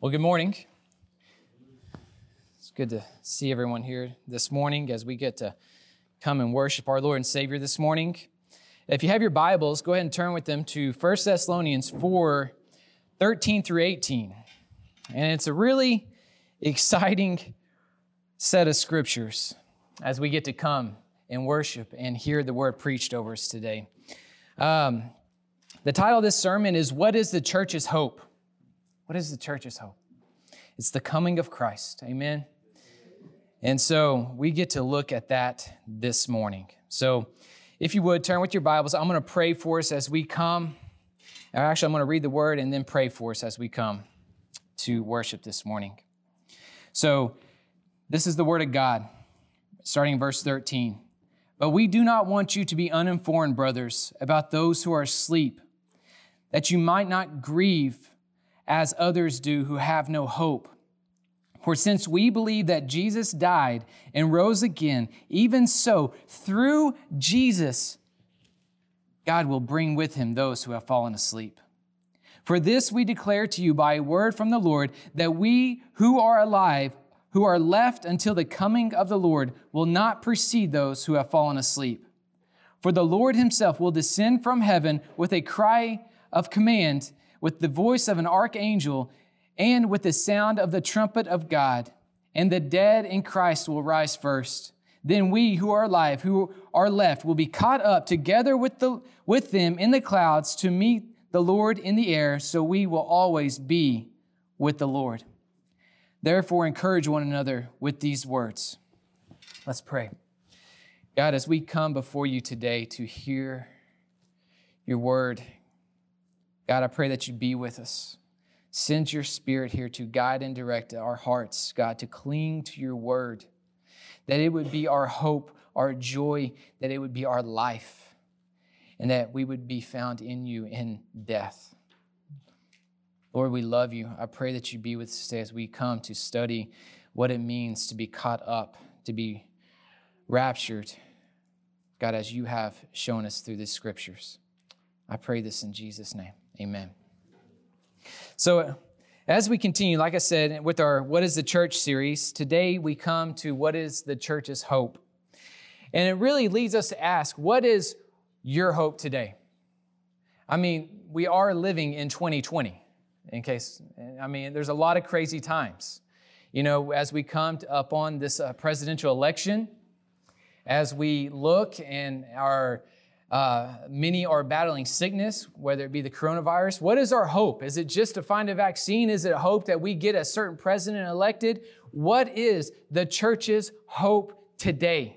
Well, good morning. It's good to see everyone here this morning as we get to come and worship our Lord and Savior this morning. If you have your Bibles, go ahead and turn with them to 1 Thessalonians 4, 13 through 18. And it's a really exciting set of scriptures as we get to come and worship and hear the word preached over us today. The title of this sermon is, What is the Church's Hope? What is the church's hope? It's the coming of Christ. Amen. And so we get to look at that this morning. So if you would, turn with your Bibles. I'm going to pray for us as we come. Actually, I'm going to read the word and then pray for us as we come to worship this morning. So this is the word of God, starting in verse 13. But we do not want you to be uninformed, brothers, about those who are asleep, that you might not grieve as others do who have no hope. For since we believe that Jesus died and rose again, even so, through Jesus, God will bring with him those who have fallen asleep. For this we declare to you by a word from the Lord, that we who are alive, who are left until the coming of the Lord, will not precede those who have fallen asleep. For the Lord himself will descend from heaven with a cry of command, with the voice of an archangel, and with the sound of the trumpet of God, and the dead in Christ will rise first. Then we who are alive, who are left, will be caught up together with them in the clouds to meet the Lord in the air, so we will always be with the Lord. Therefore, encourage one another with these words. Let's pray. God, as we come before you today to hear your word, God, I pray that you be with us. Send your Spirit here to guide and direct our hearts, God, to cling to your word, that it would be our hope, our joy, that it would be our life, and that we would be found in you in death. Lord, we love you. I pray that you be with us today as we come to study what it means to be caught up, to be raptured, God, as you have shown us through the scriptures. I pray this in Jesus' name. Amen. So as we continue, like I said, with our What is the Church series, today we come to What is the Church's Hope? And it really leads us to ask, what is your hope today? I mean, we are living in 2020, there's a lot of crazy times. You know, as we come up on this presidential election, as we look and many are battling sickness, whether it be the coronavirus. What is our hope? Is it just to find a vaccine? Is it a hope that we get a certain president elected? What is the church's hope today?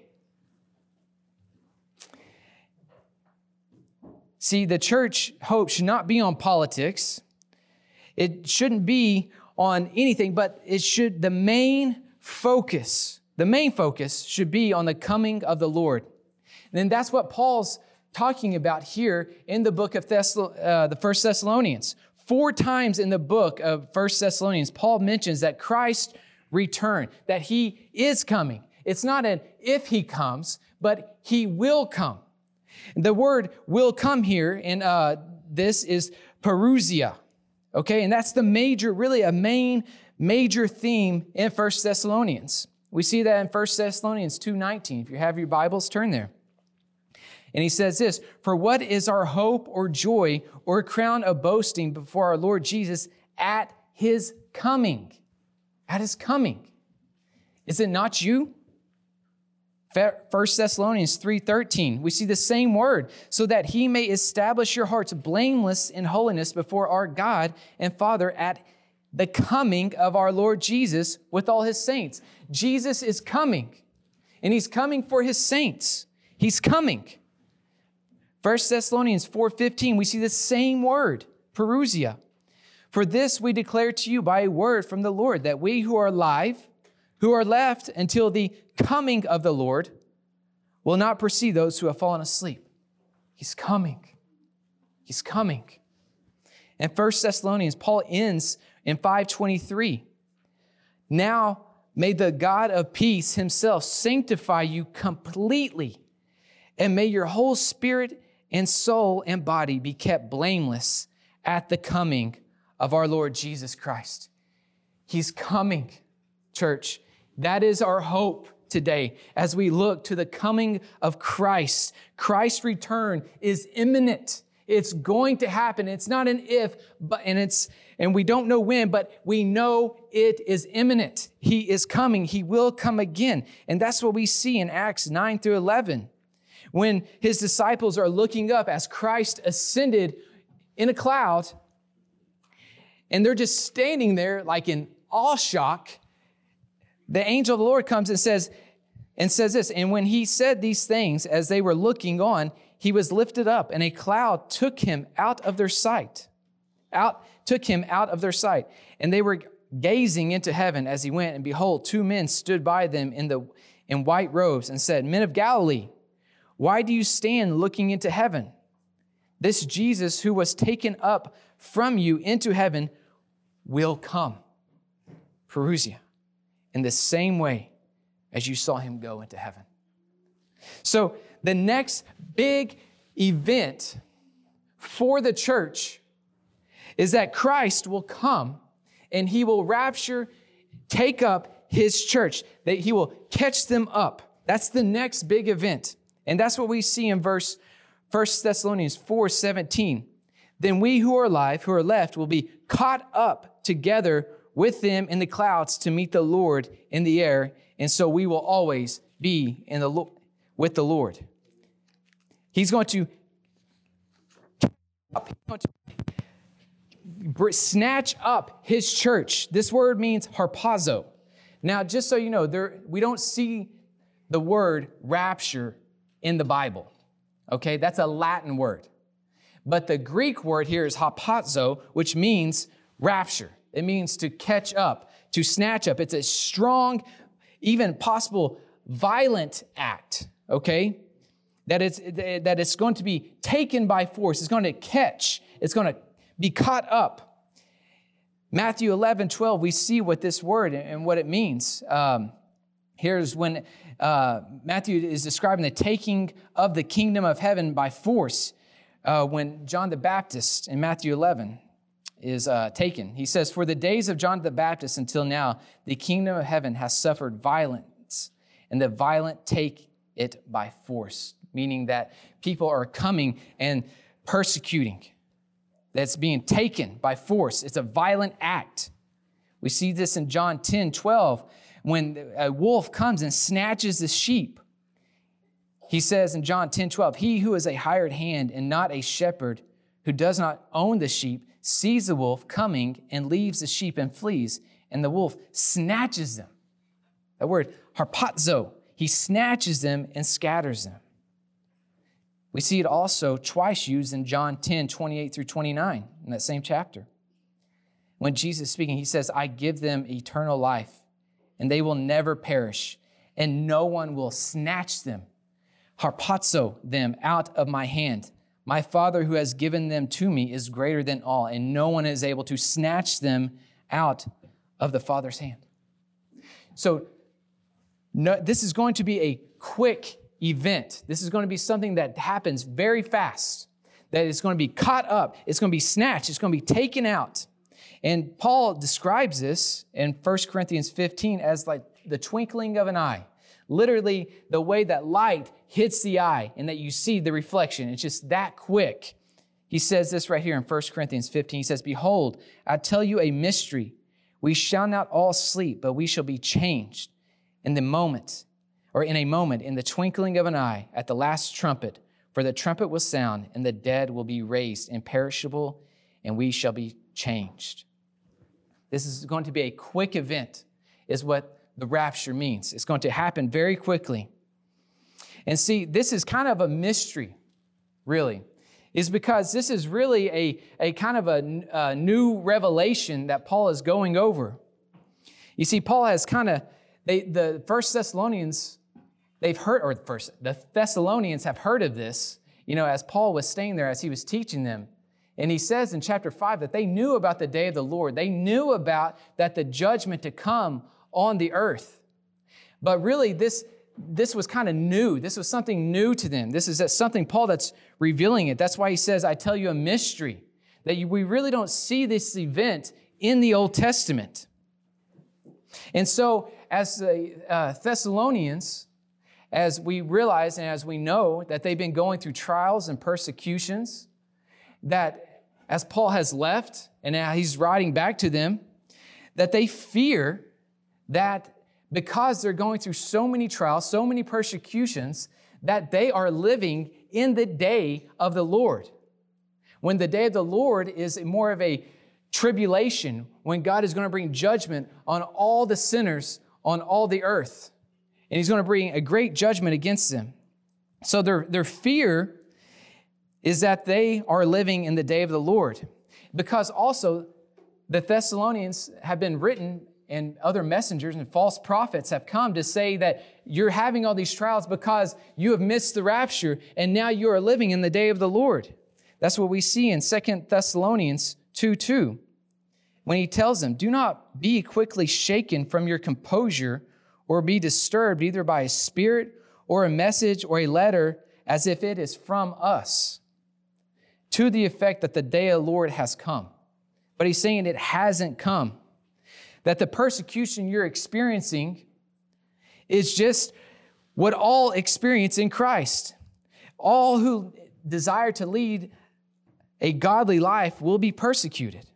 See, the church hope should not be on politics. It shouldn't be on anything, but the main focus should be on the coming of the Lord. And then that's what Paul's talking about here in the book of the 1 Thessalonians. 4 times in the book of 1 Thessalonians, Paul mentions that Christ returned, that he is coming. It's not an if he comes, but he will come. The word will come here, and this is parousia. Okay, and that's a main major theme in 1 Thessalonians. We see that in 1 Thessalonians 2:19. If you have your Bibles, turn there. And he says this, for what is our hope or joy or crown of boasting before our Lord Jesus at his coming? At his coming. Is it not you? 1 Thessalonians 3:13, we see the same word, so that he may establish your hearts blameless in holiness before our God and Father at the coming of our Lord Jesus with all his saints. Jesus is coming, and he's coming for his saints. He's coming. 1 Thessalonians 4:15, we see the same word, parousia. For this we declare to you by a word from the Lord, that we who are alive, who are left until the coming of the Lord, will not precede those who have fallen asleep. He's coming. He's coming. In 1 Thessalonians, Paul ends in 5:23. Now may the God of peace himself sanctify you completely, and may your whole spirit and soul and body be kept blameless at the coming of our Lord Jesus Christ. He's coming, church. That is our hope today as we look to the coming of Christ. Christ's return is imminent. It's going to happen. It's not an if, and we don't know when, but we know it is imminent. He is coming. He will come again. And that's what we see in Acts 9 through 11. When his disciples are looking up as Christ ascended in a cloud, and they're just standing there like in awe shock, the angel of the Lord comes and says this, and when he said these things, as they were looking on, he was lifted up, and a cloud took him out of their sight. And they were gazing into heaven as he went, and behold, two men stood by them in white robes and said, Men of Galilee, why do you stand looking into heaven? This Jesus who was taken up from you into heaven will come, Perusia, in the same way as you saw him go into heaven. So the next big event for the church is that Christ will come and he will rapture, take up his church, that he will catch them up. That's the next big event. And that's what we see in 1 Thessalonians 4:17. Then we who are alive, who are left, will be caught up together with them in the clouds to meet the Lord in the air. And so we will always be with the Lord. He's going to snatch up his church. This word means harpazo. Now, just so you know, we don't see the word rapture in the Bible. Okay, that's a Latin word. But the Greek word here is harpazo, which means rapture. It means to catch up, to snatch up. It's a strong, even possible violent act, okay? That it's going to be taken by force. It's going to catch. It's going to be caught up. Matthew 11:12, we see what this word and what it means. Here's when Matthew is describing the taking of the kingdom of heaven by force. When John the Baptist in Matthew 11 is taken, he says, For the days of John the Baptist until now, the kingdom of heaven has suffered violence, and the violent take it by force, meaning that people are coming and persecuting. That's being taken by force. It's a violent act. We see this in John 10:12, when a wolf comes and snatches the sheep. He says in John 10:12, He who is a hired hand and not a shepherd, who does not own the sheep, sees the wolf coming and leaves the sheep and flees, and the wolf snatches them. That word, harpazo, he snatches them and scatters them. We see it also twice used in John 10:28 through 29, in that same chapter. When Jesus is speaking, he says, I give them eternal life, and they will never perish, and no one will snatch them, harpazo them, out of my hand. My Father who has given them to me is greater than all, and no one is able to snatch them out of the Father's hand. So this is going to be a quick event. This is going to be something that happens very fast, that it's going to be caught up, it's going to be snatched, it's going to be taken out. And Paul describes this in 1 Corinthians 15 as like the twinkling of an eye. Literally, the way that light hits the eye and that you see the reflection. It's just that quick. He says this right here in 1 Corinthians 15. He says, Behold, I tell you a mystery. We shall not all sleep, but we shall be changed in a moment, in the twinkling of an eye, at the last trumpet. For the trumpet will sound, and the dead will be raised imperishable, and we shall be changed. This is going to be a quick event, is what the rapture means. It's going to happen very quickly. And see, this is kind of a mystery, really, is because this is really a kind of a new revelation that Paul is going over. You see, Paul has the Thessalonians have heard of this, as Paul was staying there, as he was teaching them. And he says in chapter 5 that they knew about the day of the Lord. They knew about that the judgment to come on the earth. But really, this was kind of new. This was something new to them. This is something, Paul, that's revealing it. That's why he says, I tell you a mystery, that we really don't see this event in the Old Testament. And so as the Thessalonians, as we realize and as we know that they've been going through trials and persecutions, that as Paul has left and now he's writing back to them, that they fear that because they're going through so many trials, so many persecutions, that they are living in the day of the Lord. When the day of the Lord is more of a tribulation, when God is going to bring judgment on all the sinners on all the earth. And he's going to bring a great judgment against them. So their fear is that they are living in the day of the Lord. Because also the Thessalonians have been written, and other messengers and false prophets have come to say that you're having all these trials because you have missed the rapture and now you are living in the day of the Lord. That's what we see in 2 Thessalonians 2:2. When he tells them, do not be quickly shaken from your composure or be disturbed either by a spirit or a message or a letter as if it is from us, to the effect that the day of the Lord has come. But he's saying it hasn't come. That the persecution you're experiencing is just what all experience in Christ. All who desire to lead a godly life will be persecuted.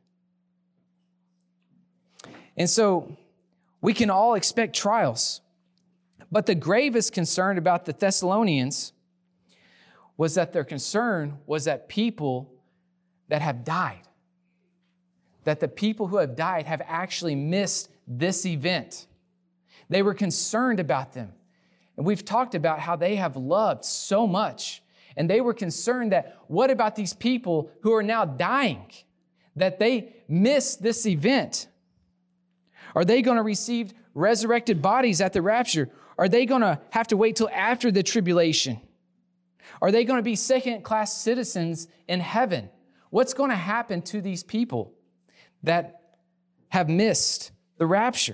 And so we can all expect trials. But the gravest concern about the Thessalonians was that their concern was that people that have died, that the people who have died have actually missed this event. They were concerned about them. And we've talked about how they have loved so much. And they were concerned that what about these people who are now dying, that they missed this event? Are they going to receive resurrected bodies at the rapture? Are they going to have to wait till after the tribulation? Are they going to be second-class citizens in heaven? What's going to happen to these people that have missed the rapture?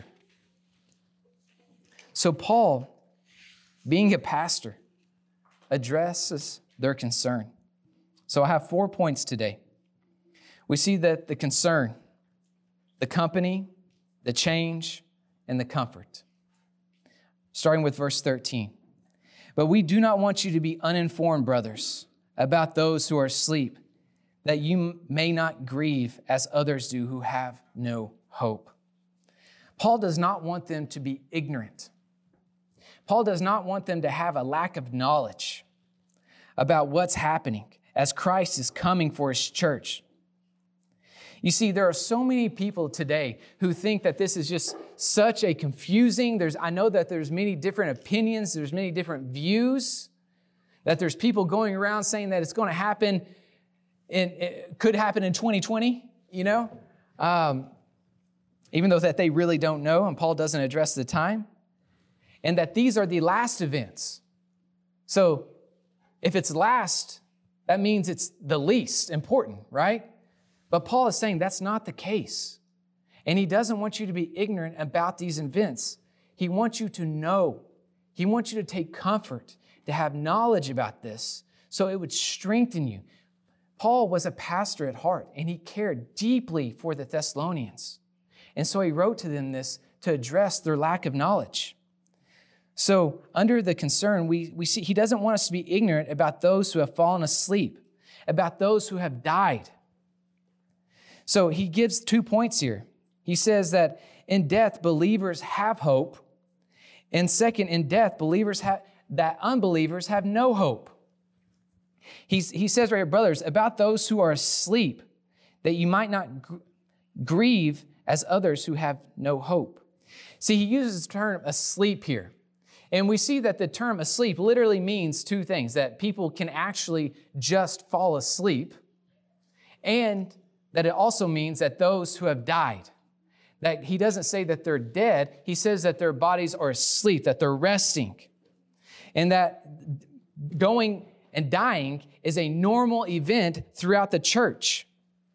So Paul, being a pastor, addresses their concern. So I have 4 points today. We see that the concern, the company, the change, and the comfort. Starting with verse 13. But we do not want you to be uninformed, brothers, about those who are asleep, that you may not grieve as others do who have no hope. Paul does not want them to be ignorant. Paul does not want them to have a lack of knowledge about what's happening as Christ is coming for his church. You see, there are so many people today who think that this is just such a confusing, I know that there's many different opinions, there's many different views, that there's people going around saying that it's going to happen, it could happen in 2020, even though that they really don't know, and Paul doesn't address the time, and that these are the last events. So if it's last, that means it's the least important, right? But Paul is saying that's not the case. And he doesn't want you to be ignorant about these events. He wants you to know. He wants you to take comfort, to have knowledge about this, so it would strengthen you. Paul was a pastor at heart, and he cared deeply for the Thessalonians. And so he wrote to them this to address their lack of knowledge. So under the concern, we see he doesn't want us to be ignorant about those who have fallen asleep, about those who have died. So he gives 2 points here. He says that in death, believers have hope. And second, in death, that unbelievers have no hope. He says right here, brothers, about those who are asleep, that you might not grieve as others who have no hope. See, he uses the term asleep here. And we see that the term asleep literally means 2 things, that people can actually just fall asleep, and that it also means that those who have died, that he doesn't say that they're dead, he says that their bodies are asleep, that they're resting, and that going and dying is a normal event throughout the church.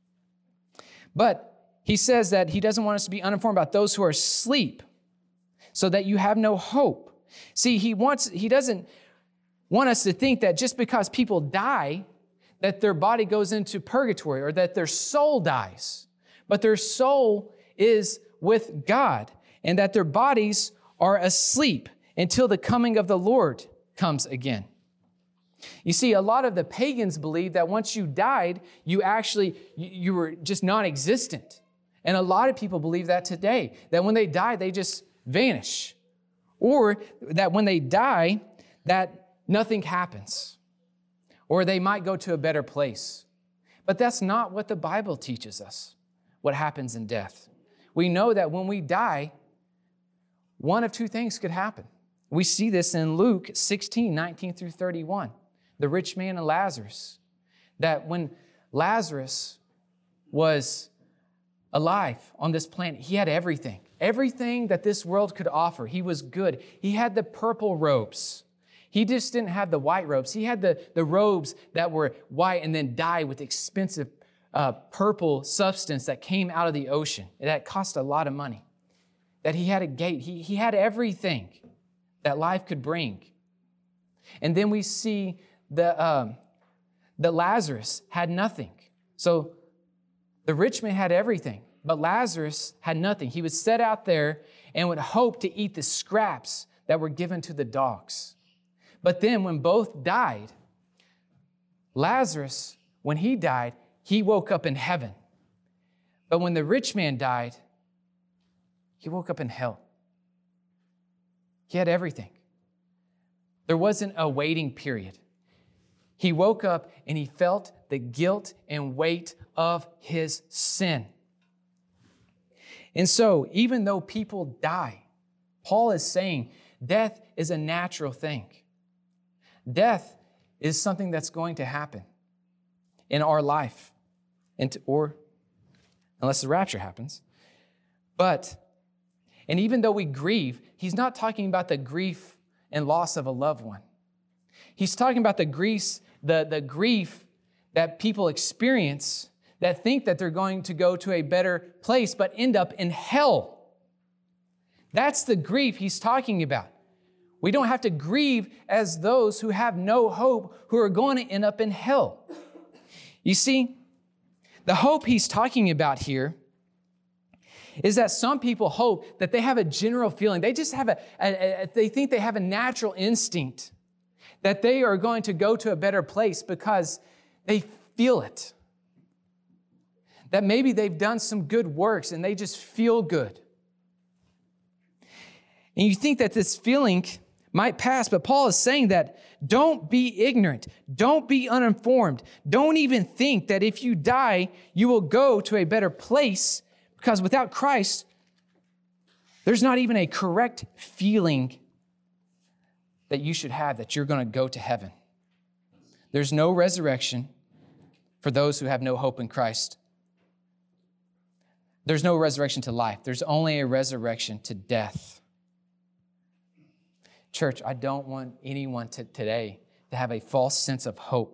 But he says that he doesn't want us to be uninformed about those who are asleep, so that you have no hope. See, he doesn't want us to think that just because people die, that their body goes into purgatory or that their soul dies. But their soul is with God. and that their bodies are asleep until the coming of the Lord comes again. You see, a lot of the pagans believed that once you died, you were just non-existent. And a lot of people believe that today, that when they die, they just vanish. Or that when they die, that nothing happens. Or they might go to a better place. But that's not what the Bible teaches us, what happens in death. We know that when we die, one of two things could happen. We see this in Luke 16, 19 through 31. The rich man and Lazarus. That when Lazarus was alive on this planet, he had everything. Everything that this world could offer. He was good. He had the purple robes. He just didn't have the white robes. He had the robes that were white and then dyed with expensive purple substance that came out of the ocean. That cost a lot of money. That he had a gate. He had everything that life could bring. And then we see that Lazarus had nothing. So the rich man had everything, but Lazarus had nothing. He would sit out there and would hope to eat the scraps that were given to the dogs. But then when both died, Lazarus, when he died, he woke up in heaven. But when the rich man died, he woke up in hell. He had everything. There wasn't a waiting period. He woke up and he felt the guilt and weight of his sin. And so, even though people die, Paul is saying death is a natural thing. Death is something that's going to happen in our life, or unless the rapture happens. And even though we grieve, he's not talking about the grief and loss of a loved one. He's talking about the grief that people experience that think that they're going to go to a better place but end up in hell. That's the grief he's talking about. We don't have to grieve as those who have no hope, who are going to end up in hell. You see, the hope he's talking about here is that some people hope that they have a general feeling. They just have they think they have a natural instinct that they are going to go to a better place because they feel it. That maybe they've done some good works and they just feel good. And you think that this feeling might pass, but Paul is saying that don't be ignorant. Don't be uninformed. Don't even think that if you die, you will go to a better place, because without Christ, there's not even a correct feeling that you should have that you're going to go to heaven. There's no resurrection for those who have no hope in Christ. There's no resurrection to life. There's only a resurrection to death. Church, I don't want anyone today to have a false sense of hope.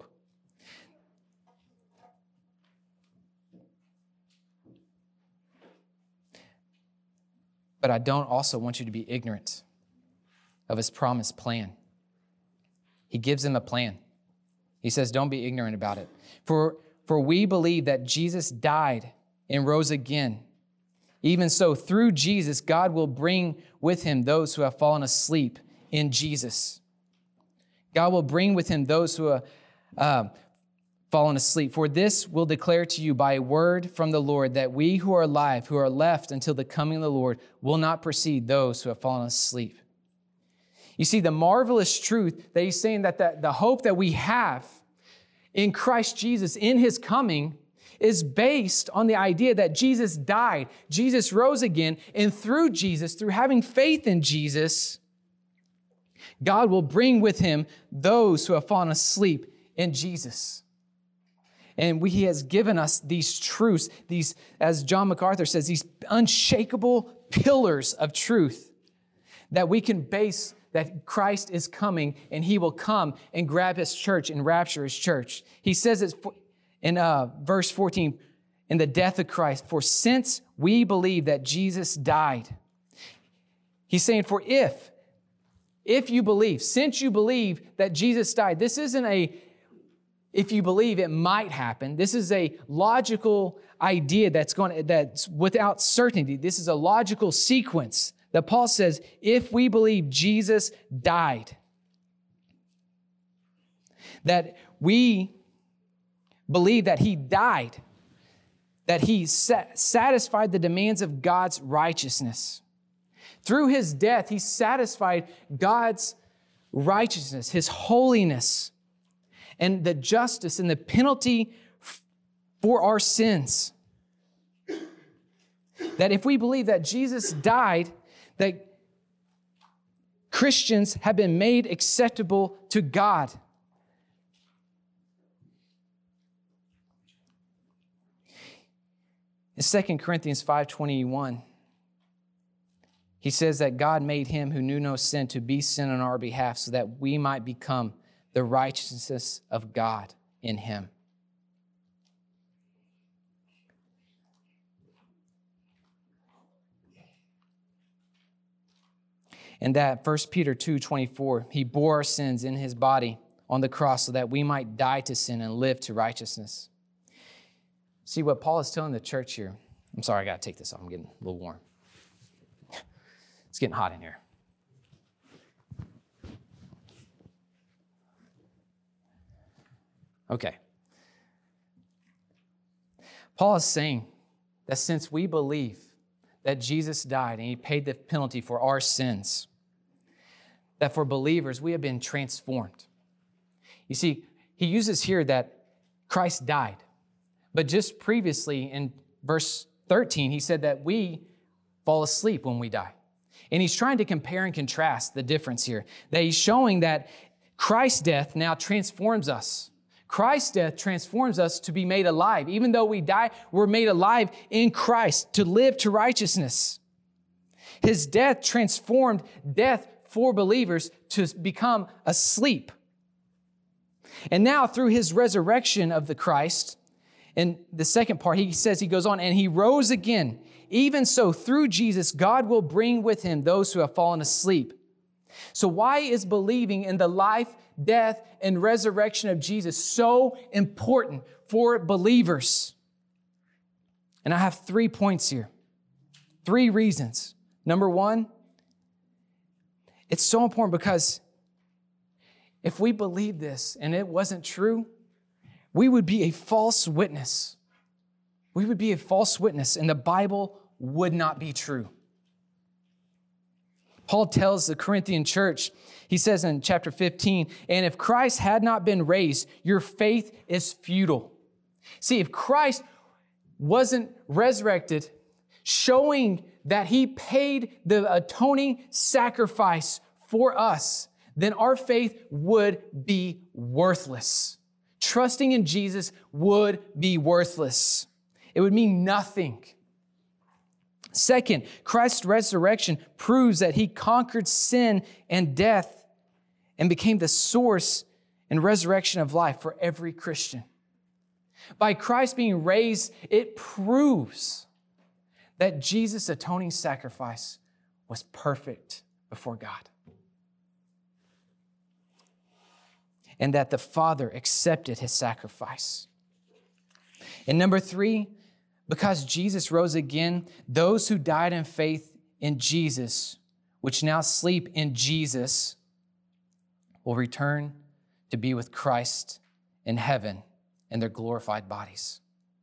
But I don't also want you to be ignorant of his promised plan. He gives them a plan. He says, don't be ignorant about it. For we believe that Jesus died and rose again. Even so, through Jesus, God will bring with him those who have fallen asleep in Jesus. God will bring with him those who have fallen asleep. For this will declare to you by a word from the Lord that we who are alive, who are left until the coming of the Lord, will not precede those who have fallen asleep. You see, the marvelous truth that he's saying, that the hope that we have in Christ Jesus, in his coming, is based on the idea that Jesus died, Jesus rose again, and through Jesus, through having faith in Jesus, God will bring with him those who have fallen asleep in Jesus. And he has given us these truths, these, as John MacArthur says, these unshakable pillars of truth that we can base that Christ is coming and he will come and grab his church and rapture his church. He says it in verse 14, in the death of Christ, for since we believe that Jesus died, he's saying, for if you believe, since you believe that Jesus died, this isn't if you believe it might happen. This is a logical idea that's without certainty. This is a logical sequence that Paul says, if we believe Jesus died, that we believe that he died, that he satisfied the demands of God's righteousness. Through his death, he satisfied God's righteousness, his holiness, and the justice and the penalty for our sins. That if we believe that Jesus died, that Christians have been made acceptable to God. In 2 Corinthians 5:21, he says that God made him who knew no sin to be sin on our behalf so that we might become the righteousness of God in him. And that 1 Peter 2:24, he bore our sins in his body on the cross so that we might die to sin and live to righteousness. See what Paul is telling the church here. I'm sorry, I got to take this off. I'm getting a little warm. It's getting hot in here. Okay. Paul is saying that since we believe that Jesus died and he paid the penalty for our sins, that for believers, we have been transformed. You see, he uses here that Christ died. But just previously in verse 13, he said that we fall asleep when we die. And he's trying to compare and contrast the difference here. That he's showing that Christ's death now transforms us. Christ's death transforms us to be made alive. Even though we die, we're made alive in Christ to live to righteousness. His death transformed death for believers to become asleep. And now through his resurrection of the Christ, in the second part, he says, he goes on, and he rose again. Even so, through Jesus, God will bring with him those who have fallen asleep. So why is believing in the life, death, and resurrection of Jesus so important for believers? And I have 3 points here. 3 reasons. Number one, it's so important because if we believed this and it wasn't true, we would be a false witness. We would be a false witness, and the Bible would not be true. Paul tells the Corinthian church, he says in chapter 15, and if Christ had not been raised, your faith is futile. See, if Christ wasn't resurrected, showing that he paid the atoning sacrifice for us, then our faith would be worthless. Trusting in Jesus would be worthless. It would mean nothing. Second, Christ's resurrection proves that he conquered sin and death and became the source and resurrection of life for every Christian. By Christ being raised, it proves that Jesus' atoning sacrifice was perfect before God. And that the Father accepted his sacrifice. And number 3, because Jesus rose again, those who died in faith in Jesus, which now sleep in Jesus, will return to be with Christ in heaven in their glorified bodies.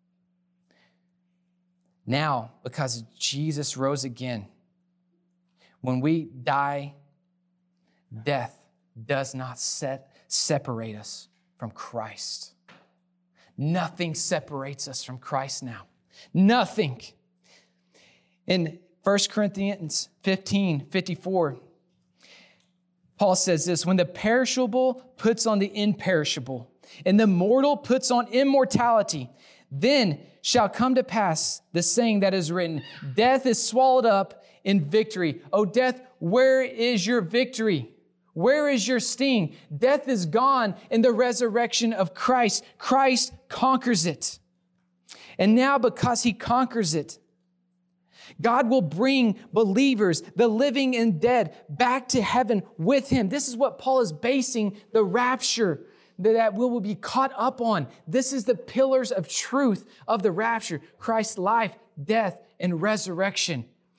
Now, because Jesus rose again, when we die, death does not separate us from Christ. Nothing separates us from Christ now. Nothing. In 1 Corinthians 15:54, Paul says this, when the perishable puts on the imperishable, and the mortal puts on immortality, then shall come to pass the saying that is written, death is swallowed up in victory. O death, where is your victory? Where is your sting? Death is gone in the resurrection of Christ. Christ conquers it. And now because he conquers it, God will bring believers, the living and dead, back to heaven with him. This is what Paul is basing the rapture that we will be caught up on. This is the pillars of truth of the rapture, Christ's life, death, and resurrection.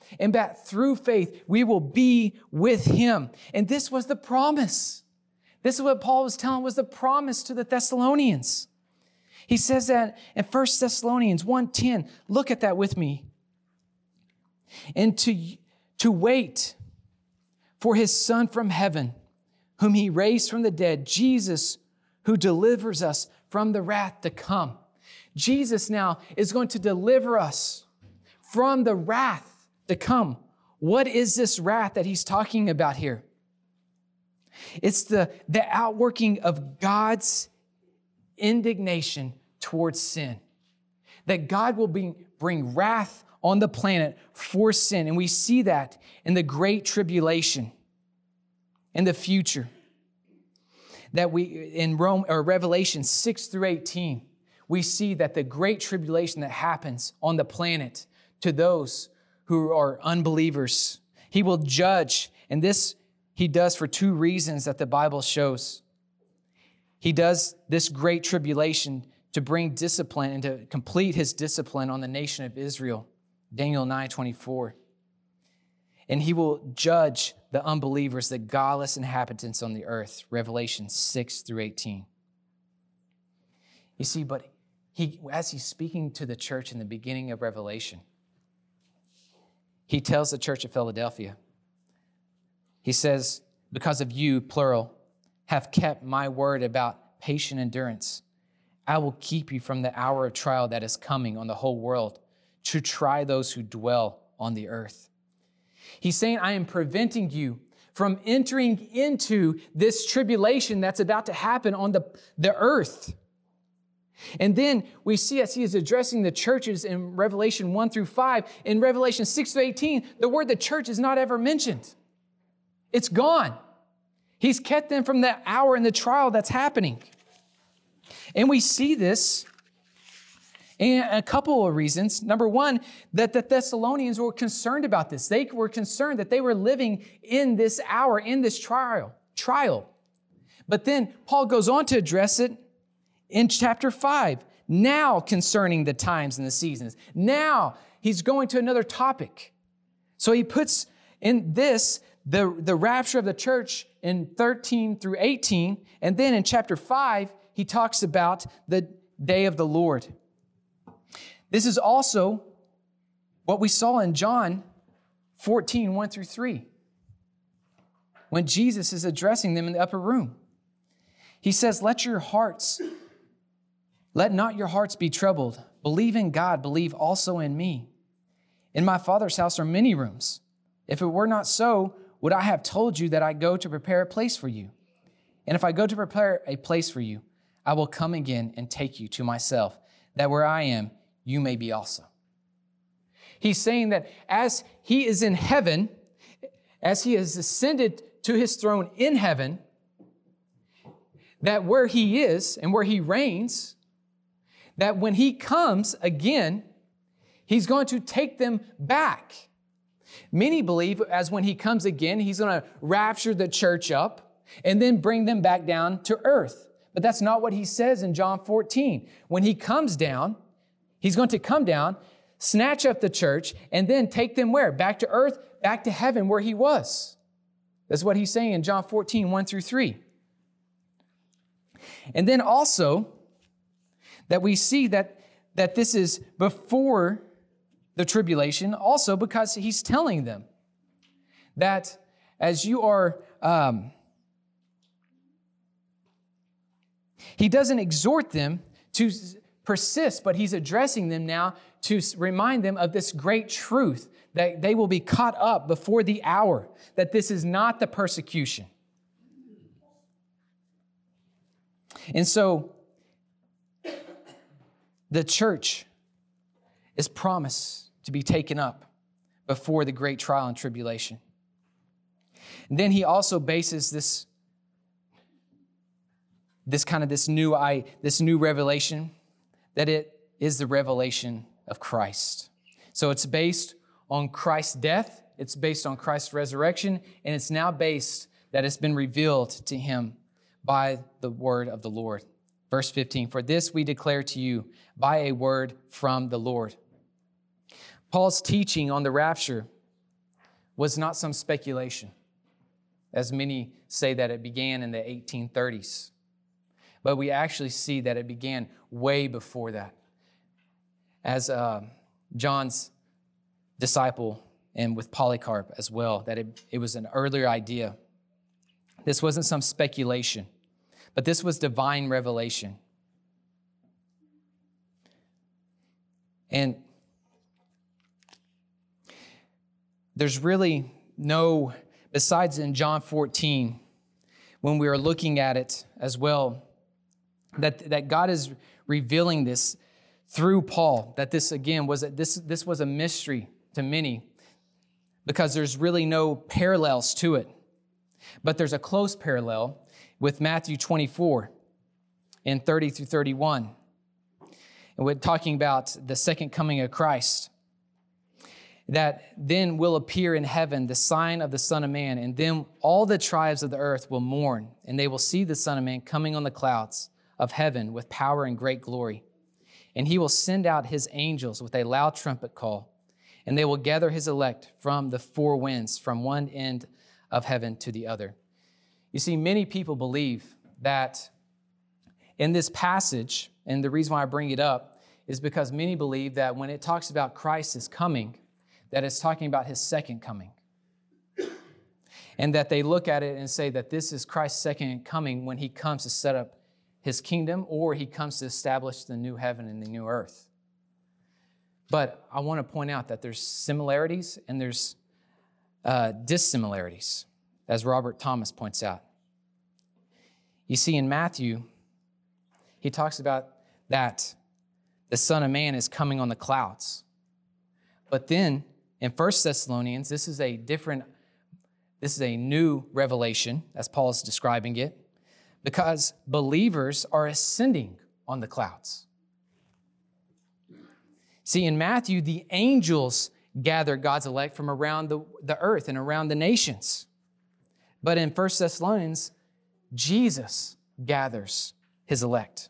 and that through faith we will be with him. And this was the promise. This is what Paul was telling was the promise to the Thessalonians. He says that in 1 Thessalonians 1:10. Look at that with me. And to wait for his Son from heaven, whom he raised from the dead, Jesus, who delivers us from the wrath to come. Jesus now is going to deliver us from the wrath to come. What is this wrath that he's talking about here? It's the outworking of God's indignation towards sin. That God will bring wrath on the planet for sin. And we see that in the great tribulation in the future. That we, in Revelation 6 through 18, we see that the great tribulation that happens on the planet to those who are unbelievers, he will judge. And this he does for two reasons that the Bible shows. He does this great tribulation to bring discipline and to complete his discipline on the nation of Israel. Daniel 9:24. And he will judge the unbelievers, the godless inhabitants on the earth. Revelation 6 through 18. You see, but as he's speaking to the church in the beginning of Revelation, he tells the church of Philadelphia, he says, because of you, plural, have kept my word about patient endurance, I will keep you from the hour of trial that is coming on the whole world to try those who dwell on the earth. He's saying, I am preventing you from entering into this tribulation that's about to happen on the earth. And then we see as he is addressing the churches in Revelation 1 through 5, in Revelation 6 through 18, the word the church is not ever mentioned. It's gone. He's kept them from the hour and the trial that's happening. And we see this in a couple of reasons. Number one, that the Thessalonians were concerned about this. They were concerned that they were living in this hour, in this trial. But then Paul goes on to address it in chapter 5. Now concerning the times and the seasons. Now he's going to another topic. So he puts in this the rapture of the church in 13 through 18. And then in chapter 5, he talks about the day of the Lord. This is also what we saw in John 14, 1 through 3, when Jesus is addressing them in the upper room. He says, let not your hearts be troubled. Believe in God, believe also in me. In my Father's house are many rooms. If it were not so, would I have told you that I go to prepare a place for you? And if I go to prepare a place for you, I will come again and take you to myself, that where I am, you may be also. He's saying that as he is in heaven, as he has ascended to his throne in heaven, that where he is and where he reigns, that when he comes again, he's going to take them back. Many believe as when he comes again, he's going to rapture the church up and then bring them back down to earth. But that's not what he says in John 14. When he comes down, he's going to come down, snatch up the church, and then take them where? Back to earth, back to heaven where he was. That's what he's saying in John 14, 1 through 3. And then also that we see that this is before the tribulation, also because he's telling them that as you are, he doesn't exhort them to persist, but he's addressing them now to remind them of this great truth that they will be caught up before the hour, that this is not the persecution. And so the church is promised to be taken up before the great trial and tribulation. And then he also bases this new revelation, that it is the revelation of Christ. So it's based on Christ's death, it's based on Christ's resurrection, and it's now based that it's been revealed to him by the word of the Lord. Verse 15, for this we declare to you by a word from the Lord. Paul's teaching on the rapture was not some speculation, as many say that it began in the 1830s. But we actually see that it began way before that. As John's disciple and with Polycarp as well, that it was an earlier idea. This wasn't some speculation, but this was divine revelation. And there's really no, besides in John 14, when we are looking at it as well, that God is revealing this through Paul, that this again was this was a mystery to many because there's really no parallels to it. But there's a close parallel with Matthew 24 and 30 through 31. And we're talking about the second coming of Christ. That then will appear in heaven the sign of the Son of Man, and then all the tribes of the earth will mourn, and they will see the Son of Man coming on the clouds of heaven with power and great glory. And he will send out his angels with a loud trumpet call, and they will gather his elect from the four winds, from one end of heaven to the other. You see, many people believe that in this passage, and the reason why I bring it up is because many believe that when it talks about Christ is coming, that it's talking about his second coming. And that they look at it and say that this is Christ's second coming when he comes to set up his kingdom, or he comes to establish the new heaven and the new earth. But I want to point out that there's similarities and there's dissimilarities, as Robert Thomas points out. You see, in Matthew, he talks about that the Son of Man is coming on the clouds. But then in 1 Thessalonians, this is a new revelation, as Paul is describing it, because believers are ascending on the clouds. See, in Matthew, the angels gather God's elect from around the earth and around the nations. But in 1 Thessalonians, Jesus gathers his elect.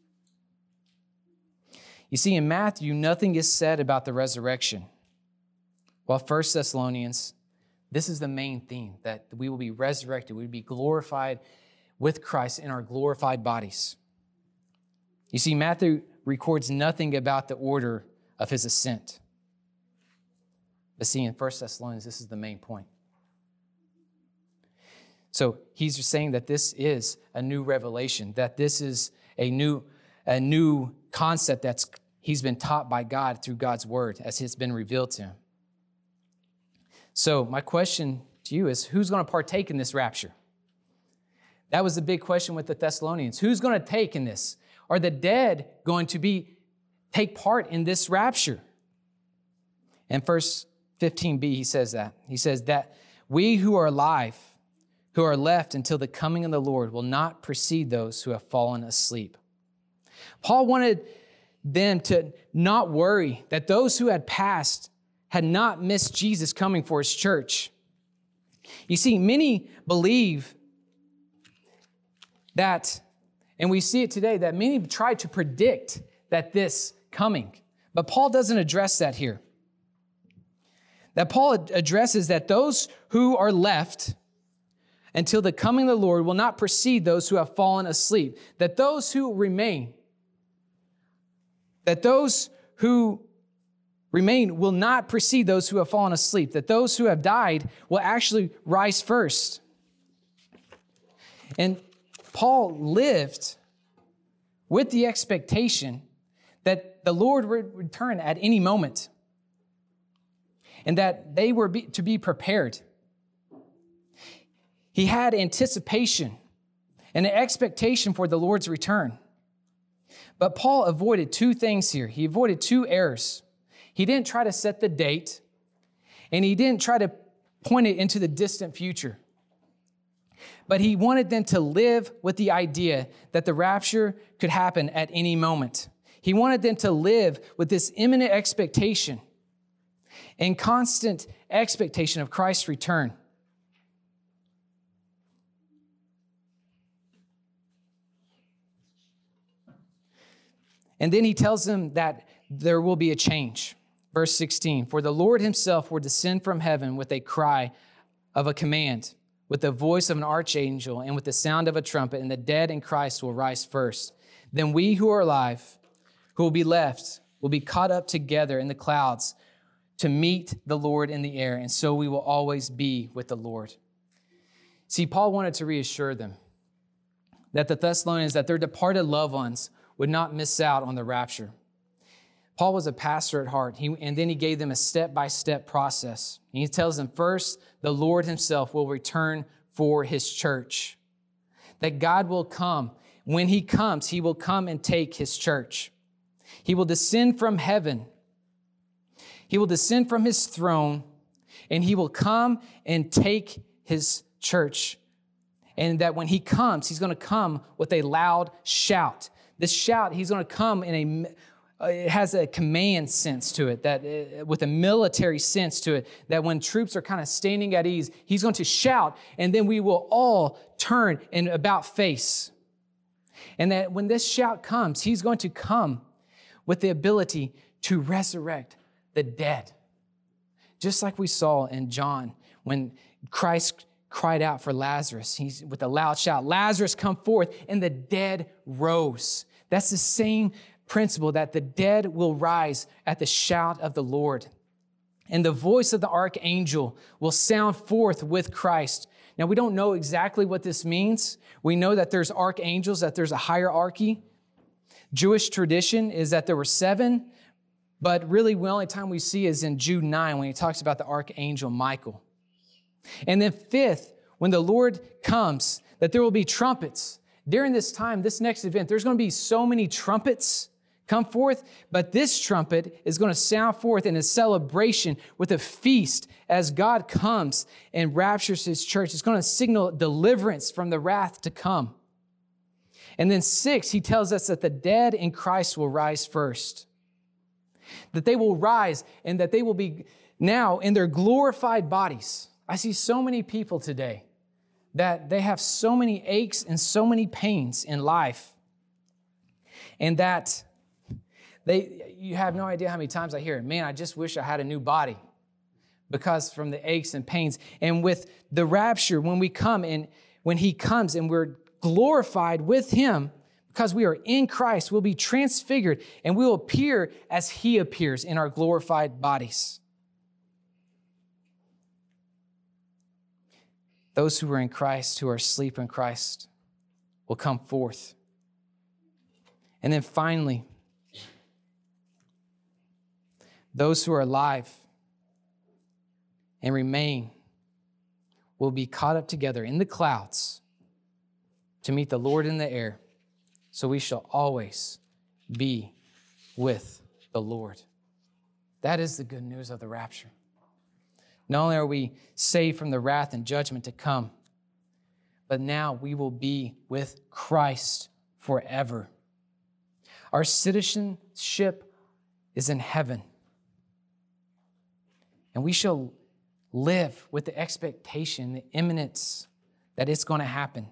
You see, in Matthew, nothing is said about the resurrection. While 1 Thessalonians, this is the main theme, that we will be resurrected, we will be glorified with Christ in our glorified bodies. You see, Matthew records nothing about the order of his ascent. But see, in 1 Thessalonians, this is the main point. So he's just saying that this is a new revelation, that this is a new concept he's been taught by God through God's word as it's been revealed to him. So my question to you is, who's going to partake in this rapture? That was the big question with the Thessalonians. Who's going to take in this? Are the dead going to take part in this rapture? In verse 15b, he says that. He says that we who are alive, who are left until the coming of the Lord, will not precede those who have fallen asleep. Paul wanted them to not worry that those who had passed had not missed Jesus coming for his church. You see, many believe that, and we see it today, that many try to predict that this coming. But Paul doesn't address that here. That Paul addresses that those who are left until the coming of the Lord will not precede those who have fallen asleep. That those who remain will not precede those who have fallen asleep. That those who have died will actually rise first. And Paul lived with the expectation that the Lord would return at any moment and that they were to be prepared. He had anticipation and an expectation for the Lord's return. But Paul avoided two things here. He avoided two errors. He didn't try to set the date, and he didn't try to point it into the distant future. But he wanted them to live with the idea that the rapture could happen at any moment. He wanted them to live with this imminent expectation and constant expectation of Christ's return. And then he tells them that there will be a change. Verse 16, for the Lord himself will descend from heaven with a cry of a command, with the voice of an archangel, and with the sound of a trumpet, and the dead in Christ will rise first. Then we who are alive, who will be left, will be caught up together in the clouds to meet the Lord in the air, and so we will always be with the Lord. See, Paul wanted to reassure them that the Thessalonians, that their departed loved ones would not miss out on the rapture. Paul was a pastor at heart, and then he gave them a step-by-step process. And he tells them, first, the Lord himself will return for his church. That God will come. When he comes, he will come and take his church. He will descend from heaven. He will descend from his throne, and he will come and take his church. And that when he comes, he's going to come with a loud shout. This shout, he's going to come it has a command sense to it, that with a military sense to it, that when troops are kind of standing at ease, he's going to shout, and then we will all turn and about face. And that when this shout comes, he's going to come with the ability to resurrect the dead. Just like we saw in John when Christ cried out for Lazarus. He's with a loud shout, Lazarus, come forth, and the dead rose. That's the same principle, that the dead will rise at the shout of the Lord. And the voice of the archangel will sound forth with Christ. Now, we don't know exactly what this means. We know that there's archangels, that there's a hierarchy. Jewish tradition is that there were 7, but really the only time we see is in Jude 9 when he talks about the archangel Michael. And then 5th, when the Lord comes, that there will be trumpets. During this time, this next event, there's going to be so many trumpets come forth, but this trumpet is going to sound forth in a celebration with a feast as God comes and raptures his church. It's going to signal deliverance from the wrath to come. And then 6, he tells us that the dead in Christ will rise first. That they will rise and that they will be now in their glorified bodies. I see so many people today that they have so many aches and so many pains in life, and that you have no idea how many times I hear it, man, I just wish I had a new body, because from the aches and pains. And with the rapture, when we come and when he comes and we're glorified with him, because we are in Christ, we'll be transfigured and we will appear as he appears in our glorified bodies. Those who are in Christ, who are asleep in Christ, will come forth. And then finally, those who are alive and remain will be caught up together in the clouds to meet the Lord in the air. So we shall always be with the Lord. That is the good news of the rapture. Not only are we saved from the wrath and judgment to come, but now we will be with Christ forever. Our citizenship is in heaven. And we shall live with the expectation, the imminence that it's going to happen.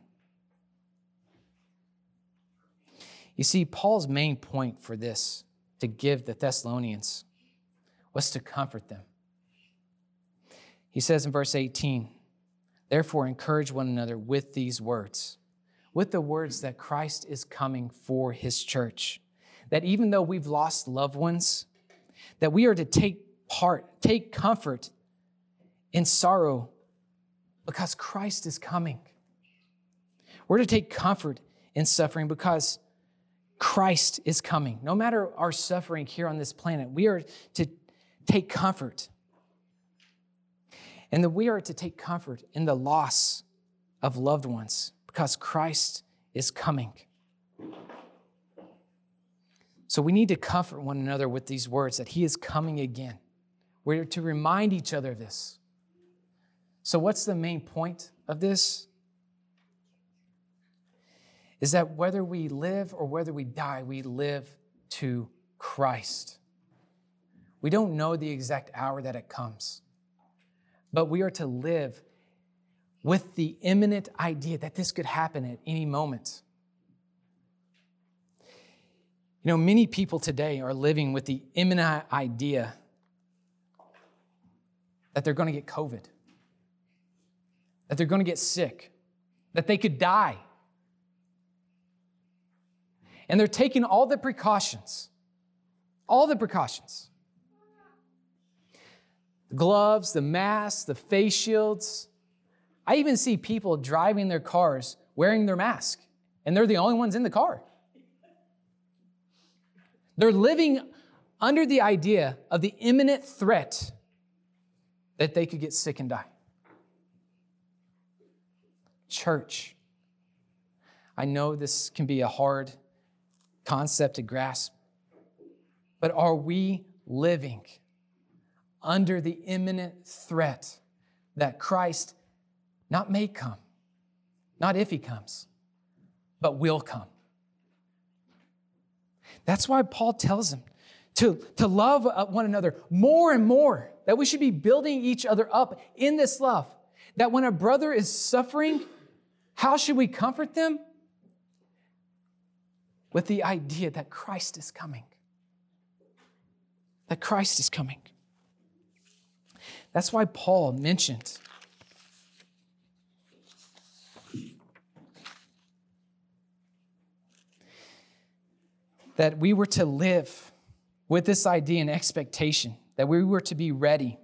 You see, Paul's main point for this, to give the Thessalonians, was to comfort them. He says in verse 18, therefore encourage one another with these words, with the words that Christ is coming for his church. That even though we've lost loved ones, that we are to take comfort in sorrow because Christ is coming. We're to take comfort in suffering because Christ is coming. No matter our suffering here on this planet, we are to take comfort. And that we are to take comfort in the loss of loved ones because Christ is coming. So we need to comfort one another with these words that he is coming again. We're to remind each other of this. So what's the main point of this? Is that whether we live or whether we die, we live to Christ. We don't know the exact hour that it comes, but we are to live with the imminent idea that this could happen at any moment. You know, many people today are living with the imminent idea that they're going to get COVID, that they're going to get sick, that they could die. And they're taking all the precautions. The gloves, the masks, the face shields. I even see people driving their cars wearing their mask, and they're the only ones in the car. They're living under the idea of the imminent threat that they could get sick and die. Church, I know this can be a hard concept to grasp, but are we living under the imminent threat that Christ not may come, not if he comes, but will come? That's why Paul tells them to love one another more and more, that we should be building each other up in this love, that when a brother is suffering, how should we comfort them? With the idea that Christ is coming. That Christ is coming. That's why Paul mentioned that we were to live with this idea and expectation, that we were to be ready.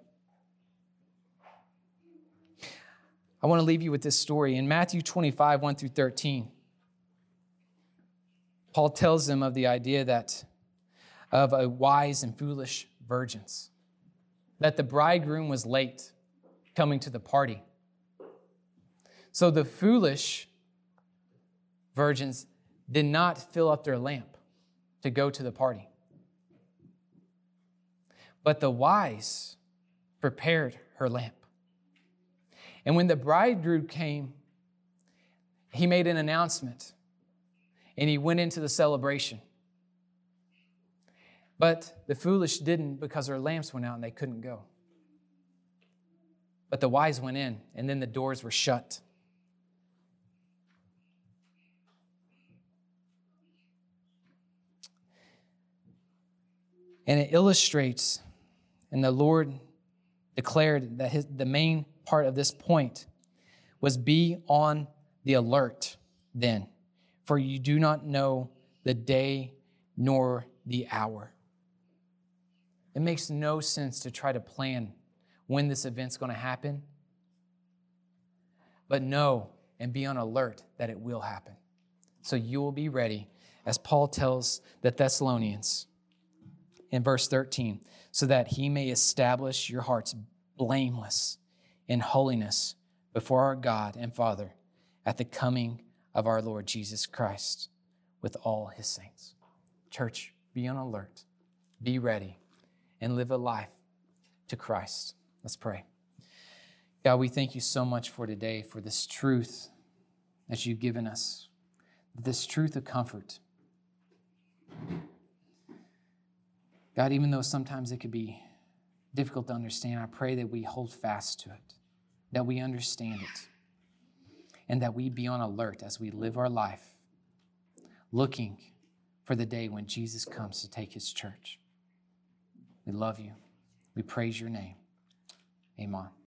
I want to leave you with this story. In Matthew 25, 1 through 13, Paul tells them of the idea that of a wise and foolish virgins, that the bridegroom was late coming to the party. So the foolish virgins did not fill up their lamp to go to the party. But the wise prepared her lamp. And when the bridegroom came, he made an announcement and he went into the celebration. But the foolish didn't, because their lamps went out and they couldn't go. But the wise went in, and then the doors were shut. And it illustrates, and the Lord declared that the main part of this point was be on the alert then, for you do not know the day nor the hour. It makes no sense to try to plan when this event's going to happen, but know and be on alert that it will happen. So you will be ready, as Paul tells the Thessalonians in verse 13, so that he may establish your hearts blameless in holiness before our God and Father at the coming of our Lord Jesus Christ with all his saints. Church, be on alert, be ready, and live a life to Christ. Let's pray. God, we thank you so much for today, for this truth that you've given us, this truth of comfort. God, even though sometimes it could be difficult to understand, I pray that we hold fast to it, that we understand it, and that we be on alert as we live our life, looking for the day when Jesus comes to take his church. We love you. We praise your name. Amen.